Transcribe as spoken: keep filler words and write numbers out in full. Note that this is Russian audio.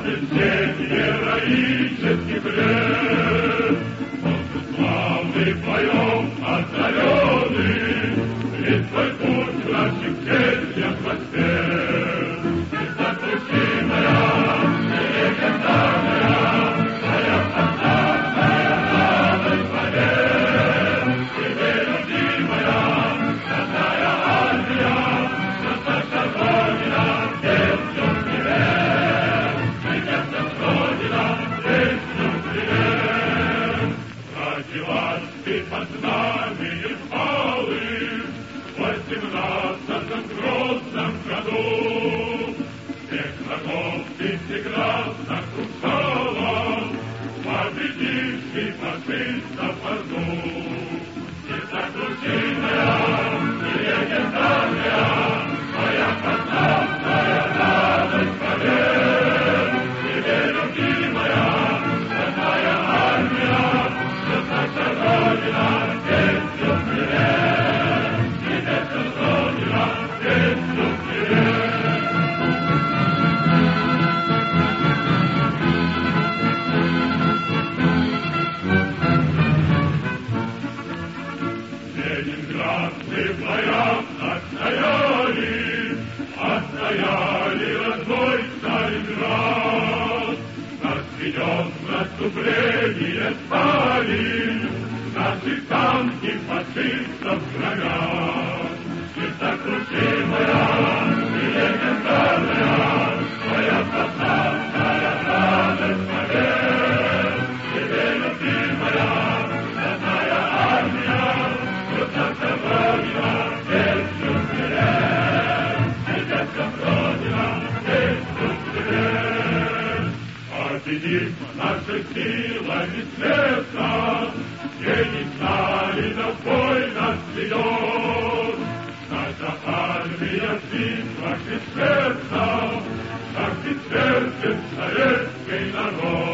день героических лет. Солнце славный поем озаренный, весь твой путь в наших честях воспет. Несокрушимая, легендарная, твоя фонтанная радость побед. Тебе, любимая, родная армия, наша Родина, песню привет. Мы сердцем Родина, песню привет. Родилась ты под знаменем славы в восемнадцатом грозном году. Всех врагов ты всегда сокрушала, победивший фашистов орду. Несокрушимая и легендарная, твоя фонтанная радость побед. Тебе, любимая, родная армия, наша Родина, песню привет. Тебе, Родина, песню привет. Ленинградцы в боях отстояли, отстояли родной Сталинград. Нас ведет в наступление Сталин, наши танки фашистов громят. Несокрушимая и легендарная, твоя фонтанная радость побед. Тебе, любимая, родная армия, наша Родина, песню привет. Тебе, Родина, песню привет. Победит наша сила бессмертна, гений Сталина в бой нас ведет. Наша армия в битвах бессмертна, как бессмертен советский народ.